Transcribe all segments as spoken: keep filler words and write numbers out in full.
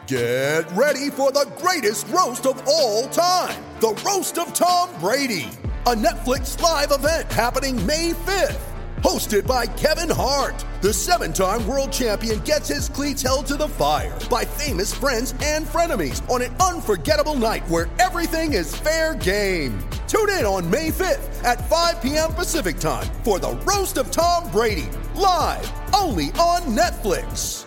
Get ready for the greatest roast of all time, the Roast of Tom Brady, a Netflix live event happening May fifth. Hosted by Kevin Hart, the seven-time world champion gets his cleats held to the fire by famous friends and frenemies on an unforgettable night where everything is fair game. Tune in on May fifth at five p.m. Pacific time for the Roast of Tom Brady, live only on Netflix.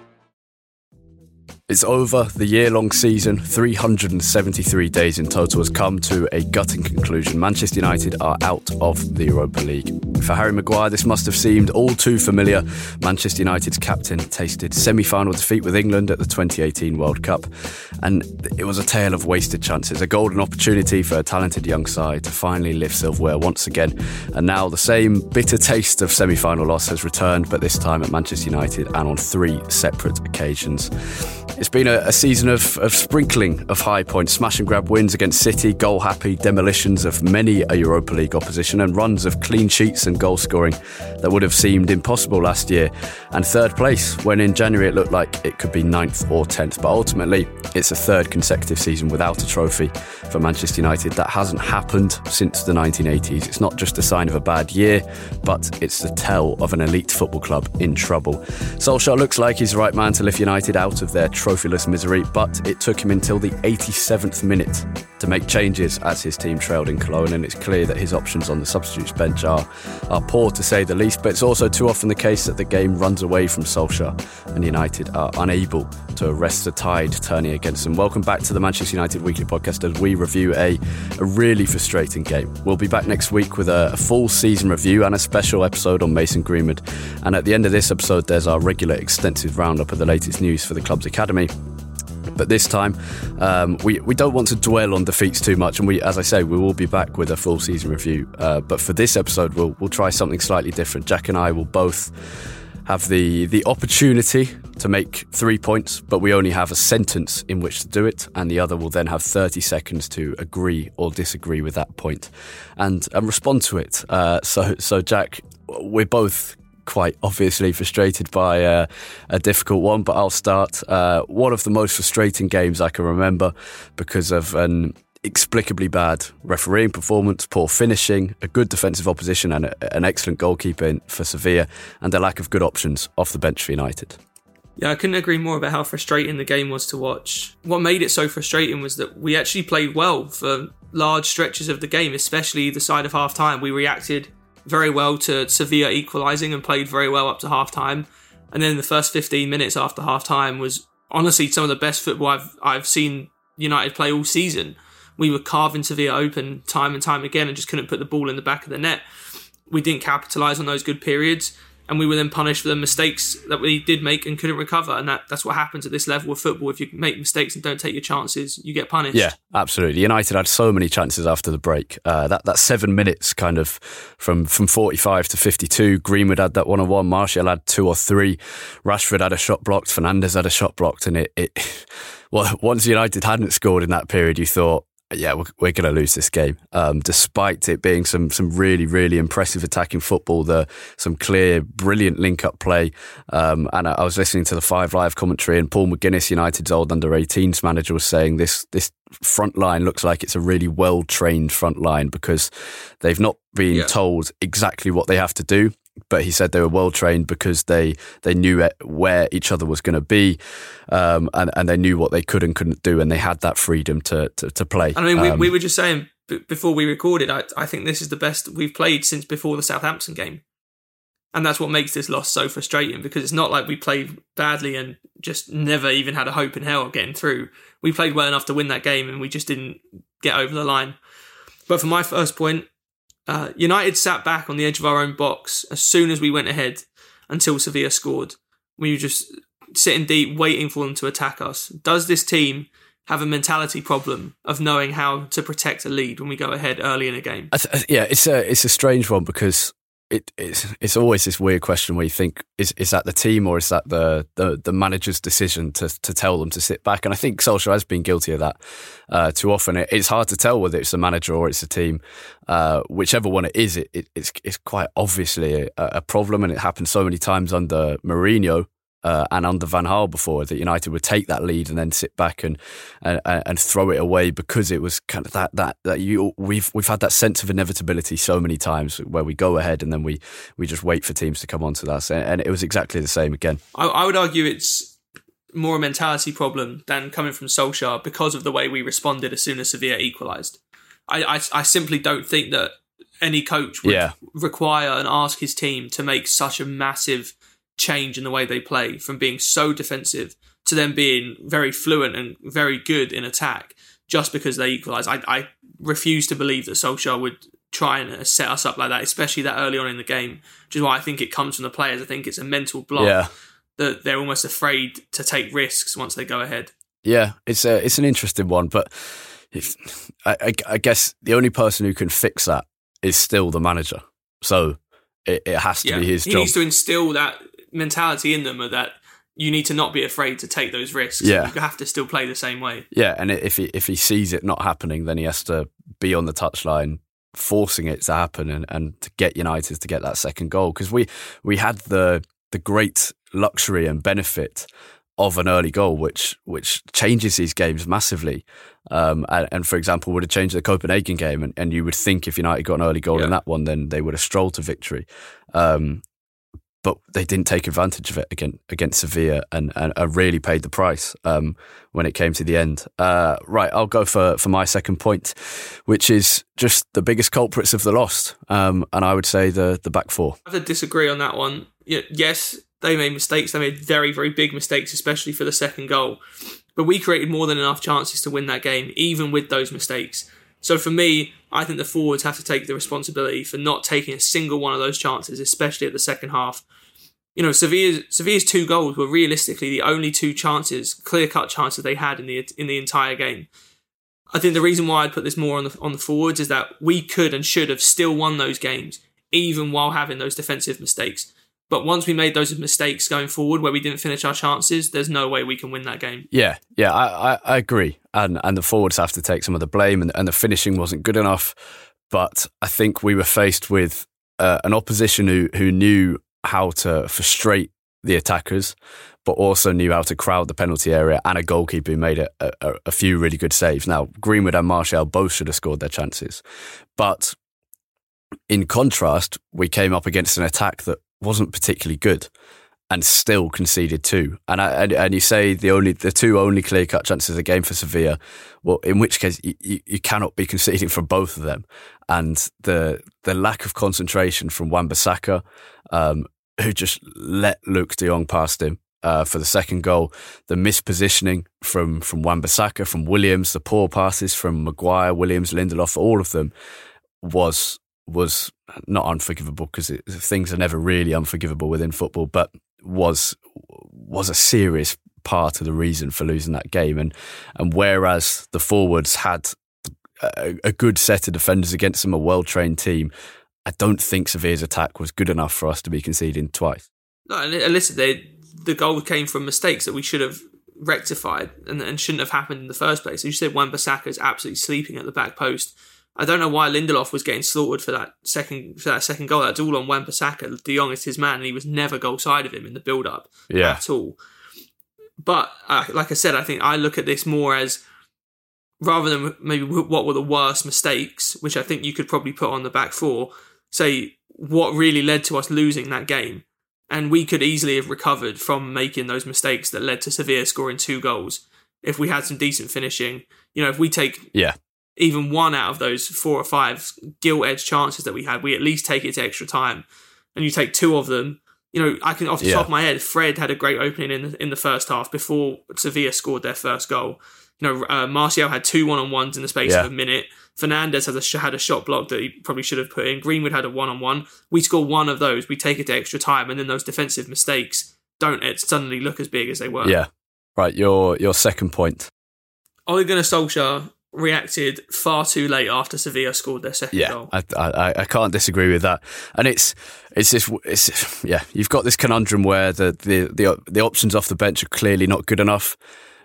It's over. The year-long season, three hundred seventy-three days in total, has come to a gutting conclusion. Manchester United are out of the Europa League. For Harry Maguire, this must have seemed all too familiar. Manchester United's captain tasted semi-final defeat with England at the twenty eighteen World Cup, and it was a tale of wasted chances, a golden opportunity for a talented young side to finally lift silverware once again. And now the same bitter taste of semi-final loss has returned, but this time at Manchester United and on three separate occasions. It's been a, a season of, of sprinkling of high points, smash and grab wins against City, goal-happy demolitions of many a Europa League opposition, and runs of clean sheets and goal scoring that would have seemed impossible last year, and third place when in January it looked like it could be ninth or tenth. But ultimately, it's a third consecutive season without a trophy for Manchester United. That hasn't happened since the nineteen eighties. It's not just a sign of a bad year, but it's the tell of an elite football club in trouble. Solskjaer looks like he's the right man to lift United out of their trophyless misery, but it took him until the eighty-seventh minute to make changes as his team trailed in Cologne, and it's clear that his options on the substitutes bench are, are poor to say the least. But it's also too often the case that the game runs away from Solskjaer and United are unable to arrest the tide turning against them. Welcome back to the Manchester United Weekly Podcast as we review a, a really frustrating game. We'll be back next week with a, a full season review and a special episode on Mason Greenwood. And at the end of this episode, there's our regular extensive roundup of the latest news for the club's academy. But this time, um, we, we don't want to dwell on defeats too much. And we, as I say, we will be back with a full season review. Uh, but for this episode, we'll we'll try something slightly different. Jack and I will both have the, the opportunity to make three points, but we only have a sentence in which to do it. And the other will then have thirty seconds to agree or disagree with that point and, and respond to it. Uh, so, so, Jack, we're both quite obviously frustrated by uh, a difficult one, but I'll start. Uh, one of the most frustrating games I can remember because of an inexplicably bad refereeing performance, poor finishing, a good defensive opposition and a, an excellent goalkeeper for Sevilla, and a lack of good options off the bench for United. Yeah, I couldn't agree more about how frustrating the game was to watch. What made it so frustrating was that we actually played well for large stretches of the game, especially the side of half-time. We reacted very well to Sevilla equalising and played very well up to half-time. And then the first fifteen minutes after half-time was honestly some of the best football I've I've seen United play all season. We were carving Sevilla open time and time again and just couldn't put the ball in the back of the net. We didn't capitalise on those good periods, and we were then punished for the mistakes that we did make and couldn't recover. And that, that's what happens at this level of football. If you make mistakes and don't take your chances, you get punished. Yeah, absolutely. United had so many chances after the break. Uh, that that seven minutes kind of from, from forty-five to fifty-two. Greenwood had that one-on-one. Martial had two or three. Rashford had a shot blocked. Fernandes had a shot blocked. And it, it well, once United hadn't scored in that period, you thought, yeah, we're, we're going to lose this game. Um, despite it being some some really, really impressive attacking football, the some clear, brilliant link-up play. Um, and I, I was listening to the Five Live commentary, and Paul McGuinness, United's old under eighteens manager, was saying this this front line looks like it's a really well-trained front line because they've not been yeah. told exactly what they have to do. But he said they were well trained because they they knew where each other was going to be, um, and and they knew what they could and couldn't do, and they had that freedom to to, to play. I mean, we, um, we were just saying b- before we recorded, I, I think this is the best we've played since before the Southampton game, and that's what makes this loss so frustrating because it's not like we played badly and just never even had a hope in hell of getting through. We played well enough to win that game, and we just didn't get over the line. But for my first point. Uh, United sat back on the edge of our own box as soon as we went ahead until Sevilla scored. We were just sitting deep, waiting for them to attack us. Does this team have a mentality problem of knowing how to protect a lead when we go ahead early in a game? I th- yeah, it's a it's a strange one because it, it's it's always this weird question where you think, is is that the team or is that the the, the manager's decision to to tell them to sit back? And I think Solskjaer has been guilty of that uh, too often. It, it's hard to tell whether it's the manager or it's the team. Uh, whichever one it is, it, it, it's it's quite obviously a, a problem, and it happened so many times under Mourinho. uh, and under Van Gaal before, that United would take that lead and then sit back and and, and throw it away, because it was kind of that that that you we've we've had that sense of inevitability so many times where we go ahead and then we we just wait for teams to come onto us, and it was exactly the same again. I, I would argue it's more a mentality problem than coming from Solskjaer because of the way we responded as soon as Sevilla equalised. I, I I simply don't think that any coach would yeah. require and ask his team to make such a massive change in the way they play, from being so defensive to them being very fluent and very good in attack just because they equalise. I, I refuse to believe that Solskjaer would try and set us up like that, especially that early on in the game, which is why I think it comes from the players. I think it's a mental block yeah. that they're almost afraid to take risks once they go ahead. Yeah, it's a, it's an interesting one, but if, I, I, I guess the only person who can fix that is still the manager. So it, it has to yeah. be his he job. He needs to instill that mentality in them, of that you need to not be afraid to take those risks. Yeah. You have to still play the same way. Yeah, and if he if he sees it not happening, then he has to be on the touchline forcing it to happen and, and to get United to get that second goal. Because we, we had the the great luxury and benefit of an early goal, which which changes these games massively. Um, and, and for example, would have changed the Copenhagen game, and, and you would think if United got an early goal yeah. in that one, then they would have strolled to victory. Um, but they didn't take advantage of it against, against Sevilla, and, and, and really paid the price um, when it came to the end. Uh, right, I'll go for, for my second point, which is just the biggest culprits of the loss, um, and I would say the the back four. I have to disagree on that one. Yes, they made mistakes. They made very, very big mistakes, especially for the second goal. But we created more than enough chances to win that game, even with those mistakes. So for me, I think the forwards have to take the responsibility for not taking a single one of those chances, especially at the second half. You know, Sevilla's, Sevilla's two goals were realistically the only two chances, clear-cut chances they had in the in the entire game. I think the reason why I'd put this more on the on the forwards is that we could and should have still won those games, even while having those defensive mistakes. But once we made those mistakes going forward where we didn't finish our chances, there's no way we can win that game. Yeah, yeah, I, I, I agree. And and the forwards have to take some of the blame, and, and the finishing wasn't good enough. But I think we were faced with uh, an opposition who, who knew how to frustrate the attackers, but also knew how to crowd the penalty area, and a goalkeeper who made a, a, a few really good saves. Now, Greenwood and Martial both should have scored their chances. But in contrast, we came up against an attack that wasn't particularly good and still conceded two. And I, and, and you say the only the two only clear-cut chances of the game for Sevilla, well, in which case you, you, you cannot be conceding from both of them. And the the lack of concentration from Wan-Bissaka, um, who just let Luuk de Jong past him uh, for the second goal, the mispositioning from, from Wan-Bissaka, from Williams, the poor passes from Maguire, Williams, Lindelof, all of them was... was not unforgivable, because things are never really unforgivable within football, but was was a serious part of the reason for losing that game. And and whereas the forwards had a, a good set of defenders against them, a well-trained team, I don't think Sevilla's attack was good enough for us to be conceding twice. No, and listen, they, the goal came from mistakes that we should have rectified and, and shouldn't have happened in the first place. You said Wan-Bissaka is absolutely sleeping at the back post. I don't know why Lindelof was getting slaughtered for that second for that second goal. That's all on Wan-Bissaka. De Jong is his man, and he was never goal side of him in the build-up yeah. at all. But uh, like I said, I think I look at this more as, rather than maybe what were the worst mistakes, which I think you could probably put on the back four, say what really led to us losing that game. And we could easily have recovered from making those mistakes that led to Sevilla scoring two goals if we had some decent finishing. You know, if we take... yeah. even one out of those four or five gilt-edged chances that we had, we at least take it to extra time. And you take two of them, you know, I can, off the yeah. top of my head, Fred had a great opening in the, in the first half before Sevilla scored their first goal. You know, uh, Martial had two one-on-ones in the space yeah. of a minute. Fernandes has a, had a shot block that he probably should have put in. Greenwood had a one-on-one. We score one of those, we take it to extra time, and then those defensive mistakes don't it suddenly look as big as they were. Yeah. Right, your your second point. Ole Gunnar Solskjaer reacted far too late after Sevilla scored their second yeah, goal. I, I I can't disagree with that. And it's it's this it's yeah, you've got this conundrum where the the the, the options off the bench are clearly not good enough.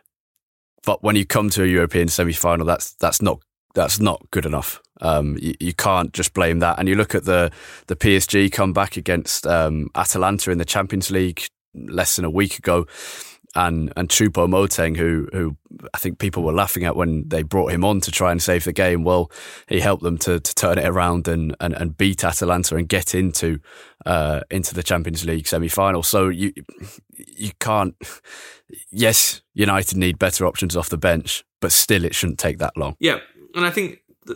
But when you come to a European semi-final, that's that's not that's not good enough. Um, you, you can't just blame that. And you look at the the P S G comeback against um, Atalanta in the Champions League less than a week ago. And and Choupo-Moting, who who I think people were laughing at when they brought him on to try and save the game. Well, he helped them to, to turn it around and, and, and beat Atalanta and get into uh, into the Champions League semi-final. So you you can't. Yes, United need better options off the bench, but still, it shouldn't take that long. Yeah, and I think that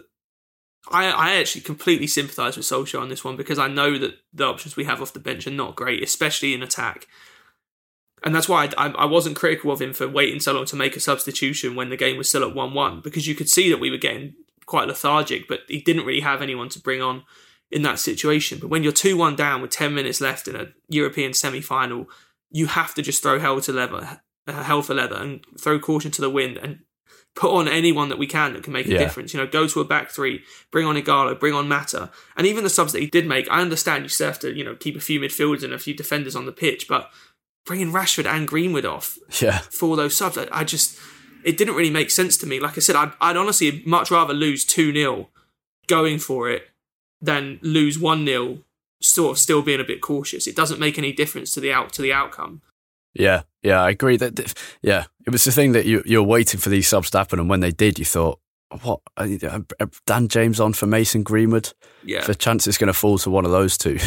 I I actually completely sympathise with Solskjaer on this one, because I know that the options we have off the bench are not great, especially in attack. And that's why I, I wasn't critical of him for waiting so long to make a substitution when the game was still at one one, because you could see that we were getting quite lethargic, but he didn't really have anyone to bring on in that situation. But when you're two one down with ten minutes left in a European semi-final, you have to just throw hell to leather, uh, hell for leather and throw caution to the wind and put on anyone that we can that can make a yeah. difference. You know, go to a back three, bring on Ighalo, bring on Mata. And even the subs that he did make, I understand you still have to, you know, keep a few midfielders and a few defenders on the pitch, but bringing Rashford and Greenwood off yeah. for those subs, I, I just, it didn't really make sense to me. Like I said, I'd, I'd honestly much rather lose two nil going for it than lose one nil sort of still being a bit cautious. It doesn't make any difference to the out to the outcome. Yeah, yeah, I agree. That yeah, it was the thing that you you're waiting for these subs to happen, and when they did, you thought, what? Dan James on for Mason Greenwood? Yeah. If the chance is going to fall to one of those two,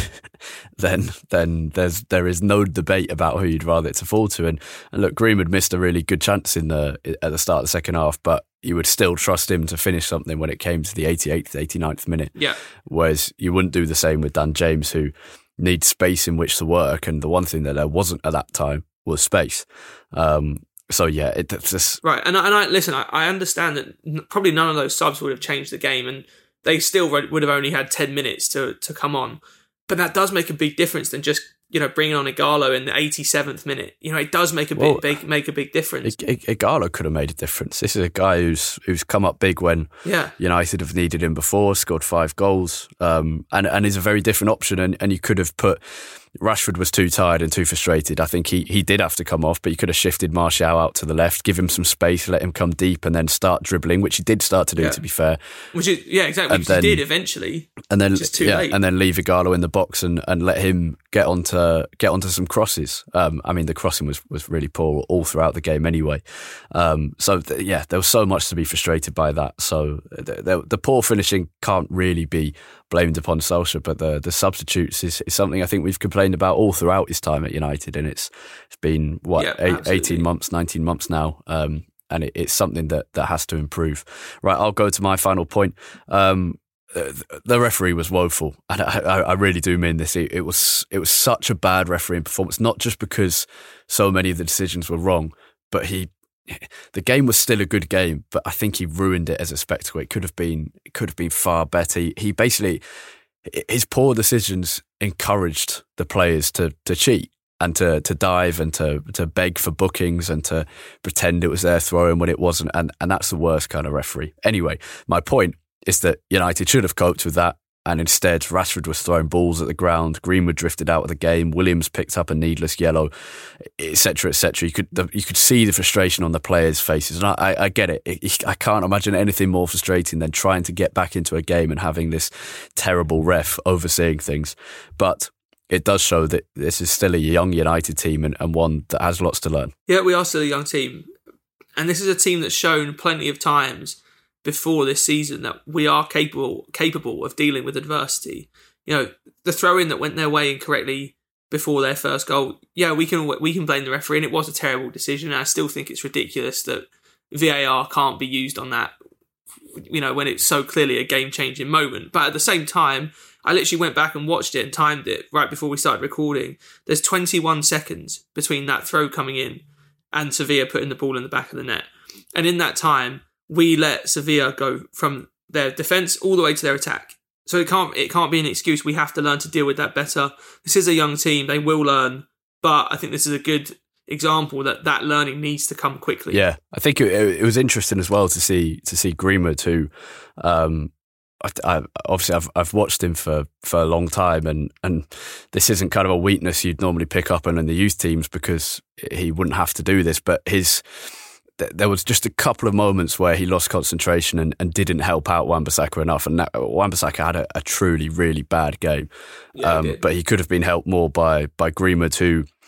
then then there's there is no debate about who you'd rather it to fall to. And, and look, Greenwood missed a really good chance in the at the start of the second half, but you would still trust him to finish something when it came to the eighty-eighth, eighty-ninth minute. Yeah. Whereas you wouldn't do the same with Dan James, who needs space in which to work. And the one thing that there wasn't at that time was space. Um, So yeah, it, it's just right. And I, and I listen. I, I understand that n- probably none of those subs would have changed the game, and they still would have only had ten minutes to to come on. But that does make a big difference than just, you know, bringing on Ighalo in the eighty-seventh minute. You know, it does make a big, well, big make a big difference. Ighalo could have made a difference. This is a guy who's who's come up big when yeah. United have needed him before, scored five goals, um, and and is a very different option. And, and you could have put. Rashford was too tired and too frustrated. I think he, he did have to come off, but you could have shifted Martial out to the left, give him some space, let him come deep, and then start dribbling, which he did start to do, yeah. to be fair. Which is yeah, exactly. And which then, he did eventually. And then just too yeah, late. and then leave Ighalo in the box and, and let him get onto get onto some crosses. Um, I mean, the crossing was, was really poor all throughout the game anyway. Um, so th- yeah, there was so much to be frustrated by that. So the, the, the poor finishing can't really be blamed upon Solskjaer, but the the substitutes is, is something I think we've complained about all throughout his time at United, and it's it's been what yeah, eight, eighteen months, nineteen months now, um, and it, it's something that that has to improve. Right, I'll go to my final point. Um, the referee was woeful, and I, I really do mean this. It, it was it was such a bad refereeing performance, not just because so many of the decisions were wrong, but he. The game was still a good game, but I think he ruined it as a spectacle. It could have been, it could have been far better. He, he basically, his poor decisions encouraged the players to to cheat and to to dive and to to beg for bookings and to pretend it was their throw-in when it wasn't. And and that's the worst kind of referee. Anyway, my point is that United should have coped with that. And instead, Rashford was throwing balls at the ground. Greenwood drifted out of the game. Williams picked up a needless yellow, et cetera, et cetera. You could the, you could see the frustration on the players' faces, and I, I, I get it. it. I can't imagine anything more frustrating than trying to get back into a game and having this terrible ref overseeing things. But it does show that this is still a young United team and, and one that has lots to learn. Yeah, we are still a young team, and this is a team that's shown plenty of times before this season that we are capable capable of dealing with adversity. You know, the throw-in that went their way incorrectly before their first goal, yeah, we can we can blame the referee, and it was a terrible decision, and I still think it's ridiculous that V A R can't be used on that, you know, when it's so clearly a game-changing moment. But at the same time, I literally went back and watched it and timed it right before we started recording. There's twenty-one seconds between that throw coming in and Sevilla putting the ball in the back of the net. And in that time, we let Sevilla go from their defence all the way to their attack. So it can't it can't be an excuse. We have to learn to deal with that better. This is a young team. They will learn. But I think this is a good example that that learning needs to come quickly. Yeah, I think it, it was interesting as well to see to see Greenwood, who um, I, I, obviously I've I've watched him for, for a long time, and, and this isn't kind of a weakness you'd normally pick up on in the youth teams because he wouldn't have to do this, but his... there was just a couple of moments where he lost concentration and, and didn't help out Wan-Bissaka enough. And that, Wan-Bissaka had a, a truly, really bad game. Yeah, um, he but he could have been helped more by by Greenwood, who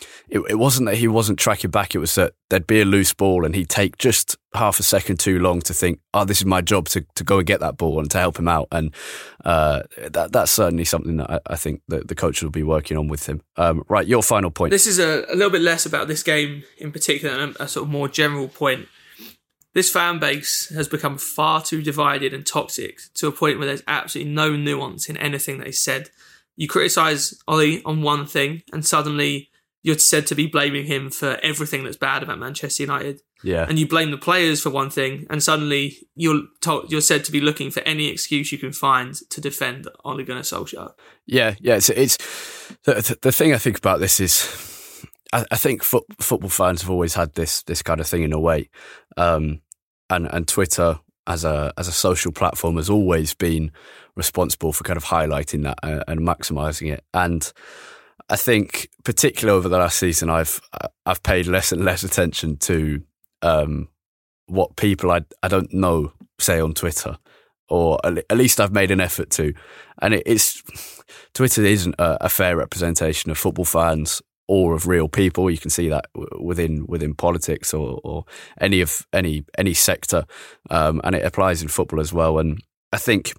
it, it wasn't that he wasn't tracking back. It was that there'd be a loose ball and he'd take just half a second too long to think, oh, this is my job to, to go and get that ball and to help him out. And uh, that that's certainly something that I, I think that the coach will be working on with him. Um, right, your final point. This is a, a little bit less about this game in particular and a, a sort of more general point. This fan base has become far too divided and toxic to a point where there's absolutely no nuance in anything they said. You criticise Ollie on one thing and suddenly you're said to be blaming him for everything that's bad about Manchester United. Yeah. And you blame the players for one thing and suddenly you're told, you're said to be looking for any excuse you can find to defend Ole Gunnar Solskjaer. Yeah, yeah. It's, it's the, the thing I think about this is I, I think fo- football fans have always had this this kind of thing in a way. Um, and, and Twitter as a as a social platform has always been responsible for kind of highlighting that and, and maximising it. And I think, particularly over the last season, I've I've paid less and less attention to um, what people I I don't know say on Twitter, or at least I've made an effort to. And it, it's Twitter isn't a, a fair representation of football fans or of real people. You can see that within within politics or, or any of any any sector, um, and it applies in football as well. And I think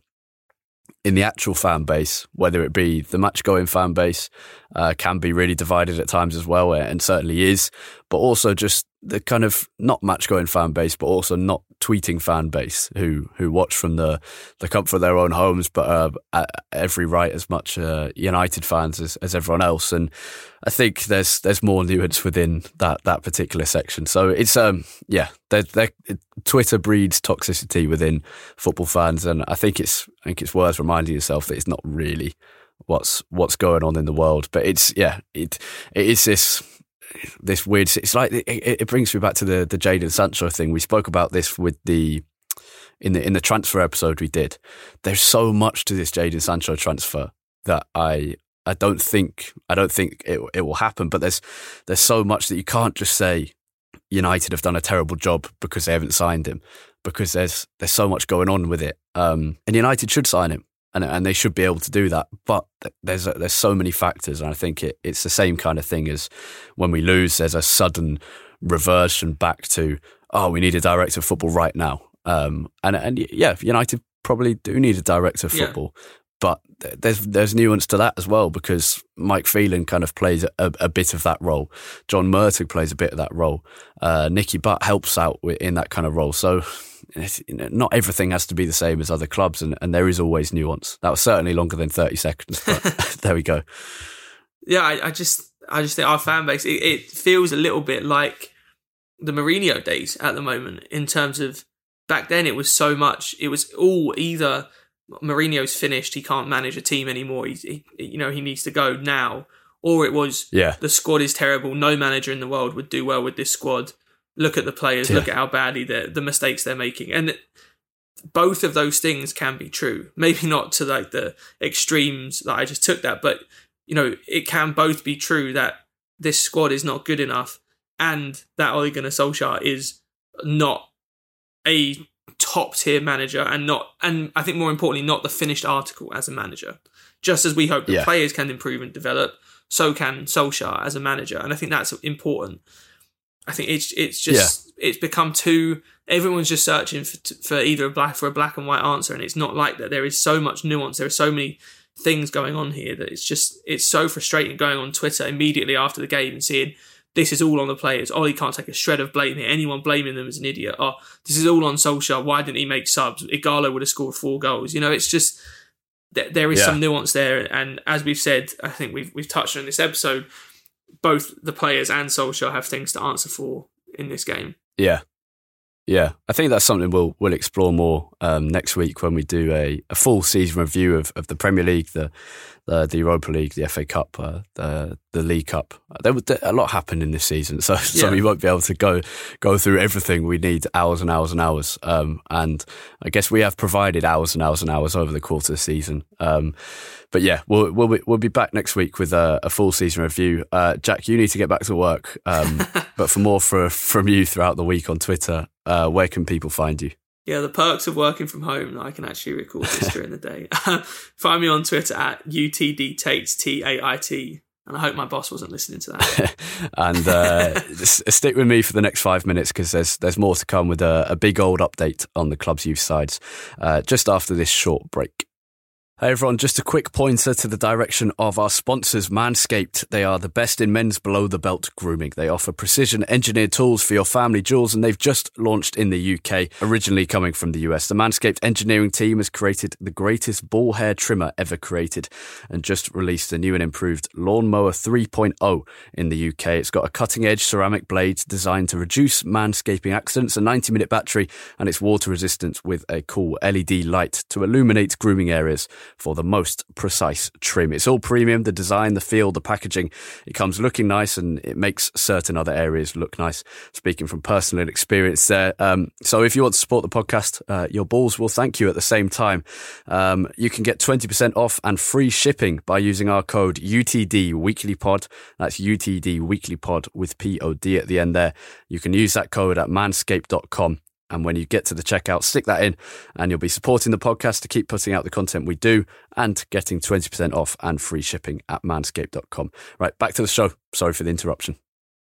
in the actual fan base, whether it be the match-going fan base, uh, can be really divided at times as well, and certainly is, but also just the kind of not match-going fan base, but also not tweeting fan base who who watch from the, the comfort of their own homes, but uh, at every right as much uh, United fans as, as everyone else. And I think there's there's more nuance within that that particular section. So it's um yeah, they're, they're, Twitter breeds toxicity within football fans, and I think it's I think it's worth reminding yourself that it's not really what's what's going on in the world, but it's yeah it it is this. This weird, it's like it, it brings me back to the the Jadon Sancho thing. We spoke about this with the in the in the transfer episode we did. There's so much to this Jadon Sancho transfer that I I don't think I don't think it it will happen. But there's there's so much that you can't just say United have done a terrible job because they haven't signed him, because there's there's so much going on with it. Um, and United should sign him. And and they should be able to do that, but there's a, there's so many factors, and I think it, it's the same kind of thing as when we lose. There's a sudden reversion back to, oh, we need a director of football right now, um, and and yeah, United probably do need a director of football, yeah. But there's there's nuance to that as well, because Mike Phelan kind of plays a, a bit of that role, John Murtagh plays a bit of that role, uh, Nicky Butt helps out in that kind of role, so. Not everything has to be the same as other clubs, and, and there is always nuance. That was certainly longer than thirty seconds, but there we go. Yeah, I, I just I just think our fan base, it, it feels a little bit like the Mourinho days at the moment, in terms of back then it was so much, it was all either Mourinho's finished, he can't manage a team anymore, he's, he, you know, he needs to go now, or it was yeah. the squad is terrible, no manager in the world would do well with this squad. Look at the players, yeah. Look at how badly they're, the mistakes they're making. And both of those things can be true. Maybe not to like the extremes that I just took that, but you know, it can both be true that this squad is not good enough and that Ole Gunnar Solskjaer is not a top tier manager, and not, and I think more importantly, not the finished article as a manager. Just as we hope that yeah. players can improve and develop, so can Solskjaer as a manager. And I think that's important. I think it's it's just yeah. it's become too. Everyone's just searching for, for either a black for a black and white answer, and it's not like that. There is so much nuance. There are so many things going on here that it's just it's so frustrating going on Twitter immediately after the game and seeing this is all on the players. Ollie can't take a shred of blame here. Anyone blaming them is an idiot. Oh, this is all on Solskjaer. Why didn't he make subs? Igalo would have scored four goals. You know, it's just there is yeah. some nuance there, and as we've said, I think we've we've touched on in this episode. Both the players and Solskjaer have things to answer for in this game. Yeah. Yeah. I think that's something we'll we'll explore more um, next week when we do a, a full season review of, of the Premier League, the, the the Europa League, the F A Cup, uh, the the League Cup. There was a lot happened in this season, so, so yeah. we won't be able to go go through everything. We need hours and hours and hours. Um, and I guess we have provided hours and hours and hours over the course of the season. Um, But yeah, we'll we'll be, we'll be back next week with a, a full season review. Uh, Jack, you need to get back to work. Um, but for more for, from you throughout the week on Twitter, uh, where can people find you? Yeah, the perks of working from home. I can actually record this during the day. Find me on Twitter at U T D Tait, T A I T. And I hope my boss wasn't listening to that. and uh, stick with me for the next five minutes because there's there's more to come with a, a big old update on the club's youth sides uh, just after this short break. Hey everyone, just a quick pointer to the direction of our sponsors, Manscaped. They are the best in men's below-the-belt grooming. They offer precision-engineered tools for your family jewels, and they've just launched in the U K, originally coming from the U S. The Manscaped engineering team has created the greatest ball hair trimmer ever created and just released the new and improved Lawnmower three point oh in the U K. It's got a cutting-edge ceramic blade designed to reduce manscaping accidents, a ninety-minute battery, and it's water-resistant with a cool L E D light to illuminate grooming areas for the most precise trim. It's all premium, the design, the feel, the packaging. It comes looking nice and it makes certain other areas look nice. Speaking from personal experience there. Um, so if you want to support the podcast, uh, your balls will thank you at the same time. Um, you can get twenty percent off and free shipping by using our code U T D Weekly Pod. That's U T D Weekly Pod with P O D at the end there. You can use that code at manscaped dot com. And when you get to the checkout, stick that in and you'll be supporting the podcast to keep putting out the content we do and getting twenty percent off and free shipping at manscaped dot com. Right, back to the show. Sorry for the interruption.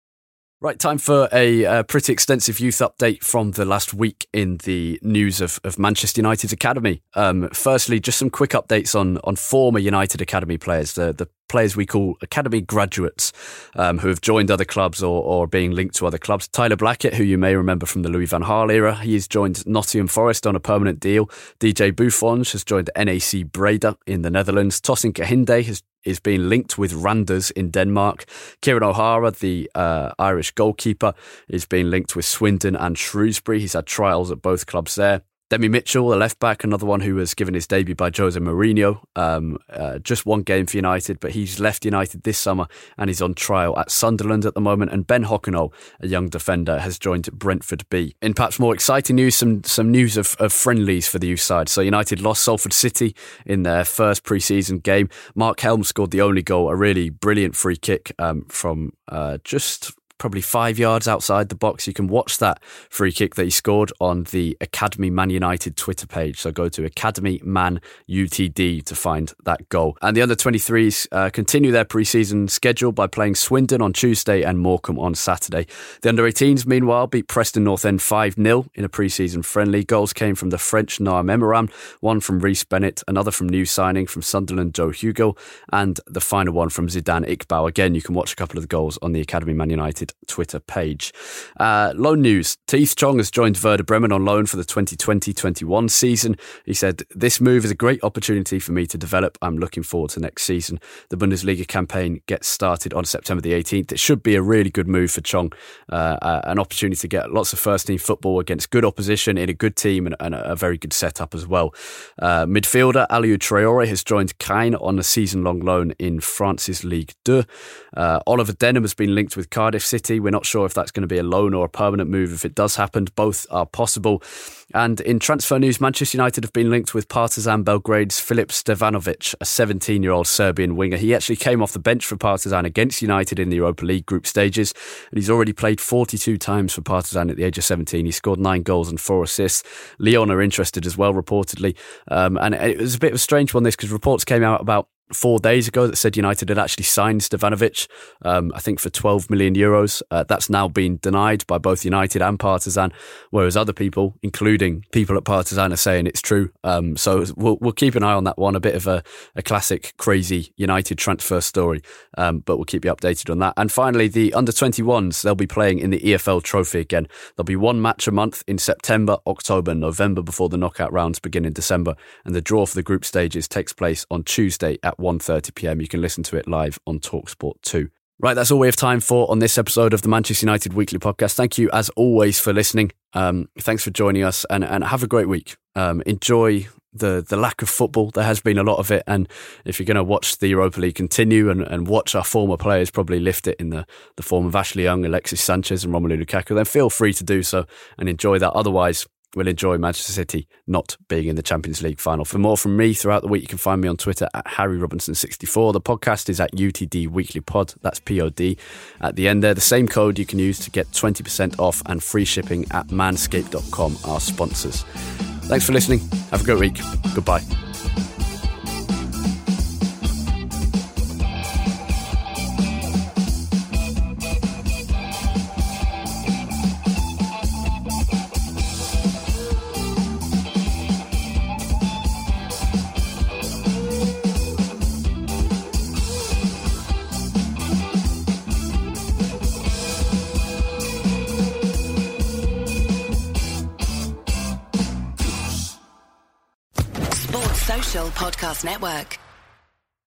Right, time for a, a pretty extensive youth update from the last week in the news of, of Manchester United's academy. Um, firstly, just some quick updates on on former United Academy players, the, the players we call academy graduates um, who have joined other clubs or, or being linked to other clubs. Tyler Blackett, who you may remember from the Louis van Gaal era, he's joined Nottingham Forest on a permanent deal. D J Buffon has joined N A C Breda in the Netherlands. Tosin Kahinde has is being linked with Randers in Denmark. Kieran O'Hara, the uh, Irish goalkeeper, is being linked with Swindon and Shrewsbury. He's had trials at both clubs there. Demi Mitchell, a left-back, another one who was given his debut by Jose Mourinho. Um, uh, just one game for United, but he's left United this summer and he's on trial at Sunderland at the moment. And Ben Hockenol, a young defender, has joined Brentford B. In perhaps more exciting news, some some news of, of friendlies for the youth side. So United lost Salford City in their first pre-season game. Mark Helm scored the only goal, a really brilliant free kick um, from uh, just... probably five yards outside the box. You can watch that free kick that he scored on the Academy Man United Twitter page. So go to Academy Man U T D to find that goal. And the under twenty-threes uh, continue their pre-season schedule by playing Swindon on Tuesday and Morecambe on Saturday. The under eighteens, meanwhile, beat Preston North End five nil in a pre-season friendly. Goals came from the French Noah Memoram, one from Reece Bennett, another from new signing from Sunderland Joe Hugill, and the final one from Zidane Iqbal. Again, you can watch a couple of the goals on the Academy Man United Twitter page. Uh, loan news. Teith Chong has joined Werder Bremen on loan for the twenty twenty twenty-one season. He said, "This move is a great opportunity for me to develop. I'm looking forward to next season." The Bundesliga campaign gets started on September the eighteenth. It should be a really good move for Chong. Uh, uh, an opportunity to get lots of first team football against good opposition in a good team and, and a very good setup as well. Uh, midfielder Aliou Traoré has joined Caen on a season-long loan in France's Ligue two. Uh, Oliver Denham has been linked with Cardiff City. We're not sure if that's going to be a loan or a permanent move. If it does happen, both are possible. And in transfer news, Manchester United have been linked with Partizan Belgrade's Filip Stevanovic, a seventeen-year-old Serbian winger. He actually came off the bench for Partizan against United in the Europa League group stages, and he's already played forty-two times for Partizan at the age of seventeen. He scored nine goals and four assists. Lyon are interested as well, reportedly. Um, and it was a bit of a strange one, this, because reports came out about four days ago that said United had actually signed Stevanovic, um, I think for twelve million euros. Uh, that's now been denied by both United and Partizan, whereas other people, including people at Partizan, are saying it's true. Um, so we'll, we'll keep an eye on that one. A bit of a, a classic, crazy United transfer story, um, but we'll keep you updated on that. And finally, the under twenty-ones, they'll be playing in the E F L Trophy again. There'll be one match a month in September, October, November before the knockout rounds begin in December. And the draw for the group stages takes place on Tuesday at one thirty p.m. You can listen to it live on TalkSport two. Right, that's all we have time for on this episode of the Manchester United Weekly Podcast. Thank you, as always, for listening. Um, thanks for joining us, and, and have a great week. Um, enjoy the the lack of football. There has been a lot of it, and if you're going to watch the Europa League continue and, and watch our former players probably lift it in the, the form of Ashley Young, Alexis Sanchez and Romelu Lukaku, then feel free to do so and enjoy that. Otherwise, we'll enjoy Manchester City not being in the Champions League final. For more from me throughout the week, you can find me on Twitter at Harry Robinson sixty-four. The podcast is at U T D Weekly Pod. That's P O D. At the end there, the same code you can use to get twenty percent off and free shipping at manscaped dot com, our sponsors. Thanks for listening. Have a great week. Goodbye. Sports Social Podcast Network.